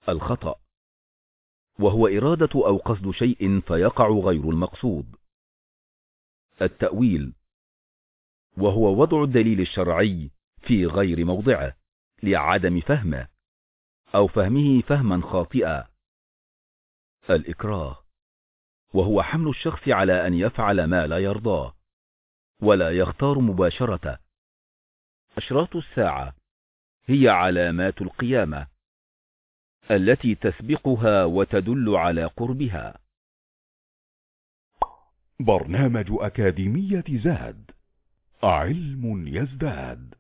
الخطأ، وهو إرادة أو قصد شيء فيقع غير المقصود. التأويل، وهو وضع الدليل الشرعي في غير موضعه لعدم فهمه أو فهمه فهما خاطئا. الإكراه، وهو حمل الشخص على أن يفعل ما لا يرضاه ولا يختار مباشرته. أشراط الساعة هي علامات القيامة التي تسبقها وتدل على قربها. برنامج أكاديمية زاد، علم يزداد.